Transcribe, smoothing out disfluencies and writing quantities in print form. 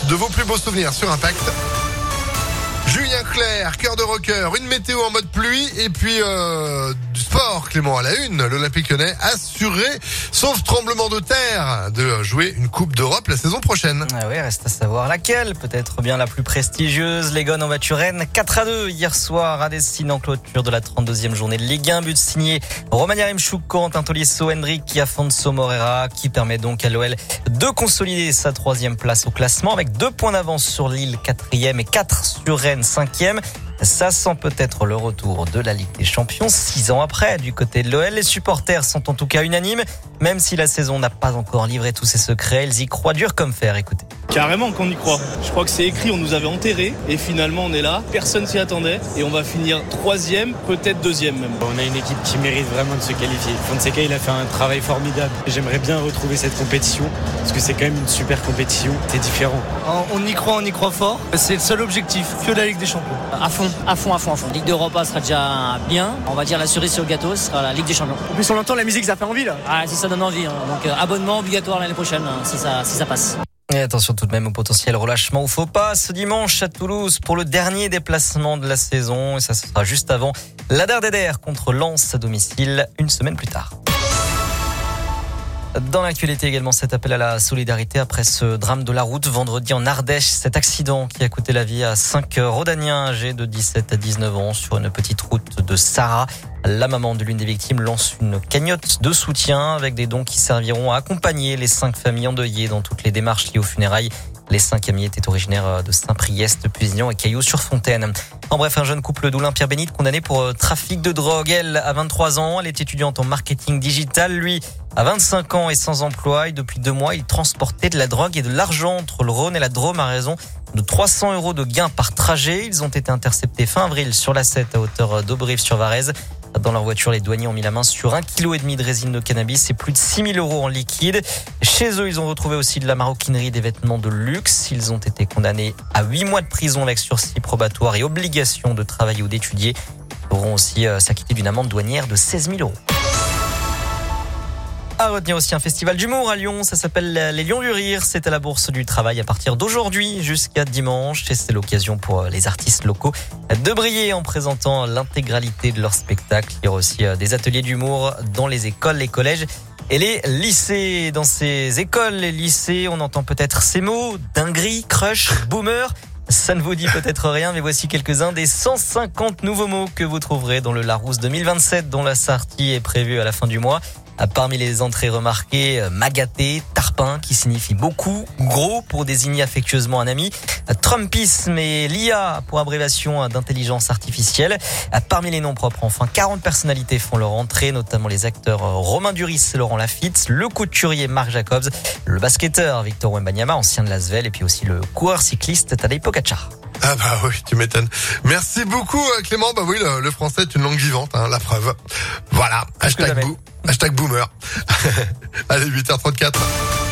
de vos plus beaux souvenirs sur Impact. Julien Clerc, cœur de rocker, une météo en mode pluie et puis du sport, Clément, à la une. L'Olympique Lyonnais assuré, sauf tremblement de terre, de jouer une Coupe d'Europe la saison prochaine. Ah oui, reste à savoir laquelle, peut-être bien la plus prestigieuse. Les Gones ont battu Rennes 4-2 hier soir à Dessine en clôture de la 32e journée de Ligue 1. But signé Romania Remchuk, Corentin Tolisso, Hendrik Afonso Moreira, qui permet donc à l'OL de consolider sa 3e place au classement avec 2 points d'avance sur Lille 4e et 4 sur Rennes 5e. Ça sent peut-être le retour de la Ligue des Champions 6 ans après du côté de l'OL. Les supporters sont en tout cas unanimes, même si la saison n'a pas encore livré tous ses secrets. Ils y croient dur comme fer, écoutez. Carrément qu'on y croit. Je crois que c'est écrit, on nous avait enterrés et finalement on est là. Personne s'y attendait et on va finir 3e, peut-être 2e même. On a une équipe qui mérite vraiment de se qualifier. Fonseca, il a fait un travail formidable. J'aimerais bien retrouver cette compétition parce que c'est quand même une super compétition. C'est différent. On y croit fort. C'est le seul objectif que la Ligue des Champions. À fond. Ligue d'Europa sera déjà bien. On va dire la cerise sur le gâteau, ce sera la Ligue des Champions. En plus on entend la musique, ça fait envie là. Ah, si ça donne envie. Donc abonnement obligatoire l'année prochaine si ça passe. Et attention tout de même au potentiel relâchement ou faux pas ce dimanche à Toulouse pour le dernier déplacement de la saison. Et ça sera juste avant l'Adder contre Lens à domicile une semaine plus tard. Dans l'actualité également, cet appel à la solidarité après ce drame de la route vendredi en Ardèche. Cet accident qui a coûté la vie à 5 Rhodaniens âgés de 17 à 19 ans sur une petite route de Sarrat. La maman de l'une des victimes lance une cagnotte de soutien avec des dons qui serviront à accompagner les 5 familles endeuillées dans toutes les démarches liées aux funérailles. Les 5 amis étaient originaires de Saint-Priest, Pusignan et Cailloux-sur-Fontaine. En bref, un jeune couple d'Oulin-Pierre-Bénite condamné pour trafic de drogue. Elle a 23 ans, elle est étudiante en marketing digital. Lui a 25 ans et sans emploi. Et depuis 2 mois, il transportait de la drogue et de l'argent entre le Rhône et la Drôme à raison de 300 € de gains par trajet. Ils ont été interceptés fin avril sur la 7 à hauteur d'Auberive-sur-Varèse. Dans leur voiture, les douaniers ont mis la main sur 1,5 kg de résine de cannabis et plus de 6 000 € en liquide. Chez eux, ils ont retrouvé aussi de la maroquinerie, des vêtements de luxe. Ils ont été condamnés à 8 mois de prison avec sursis probatoire et obligation de travailler ou d'étudier. Ils devront aussi s'acquitter d'une amende douanière de 16 000 €. À retenir aussi un festival d'humour à Lyon, ça s'appelle les Lions du Rire. C'est à la Bourse du Travail à partir d'aujourd'hui jusqu'à dimanche. Et c'est l'occasion pour les artistes locaux de briller en présentant l'intégralité de leur spectacle. Il y aura aussi des ateliers d'humour dans les écoles, les collèges et les lycées. Dans ces écoles, les lycées, on entend peut-être ces mots: dinguerie, crush, boomer. Ça ne vous dit peut-être rien, mais voici quelques-uns des 150 nouveaux mots que vous trouverez dans le Larousse 2027, dont la sortie est prévue à la fin du mois. Parmi les entrées remarquées, magaté, tarpin, qui signifie beaucoup, gros pour désigner affectueusement un ami, Trumpisme et l'IA pour abréviation d'intelligence artificielle. Parmi les noms propres, enfin, 40 personnalités font leur entrée, notamment les acteurs Romain Duris et Laurent Lafitte, le couturier Marc Jacobs, le basketteur Victor Wembanyama, ancien de l'Asvel, et puis aussi le coureur cycliste Tadej Pogačar. Ah bah oui, tu m'étonnes. Merci beaucoup Clément. Bah oui, le français est une langue vivante, hein, la preuve. Voilà, hashtag boomer. Allez, 8h34.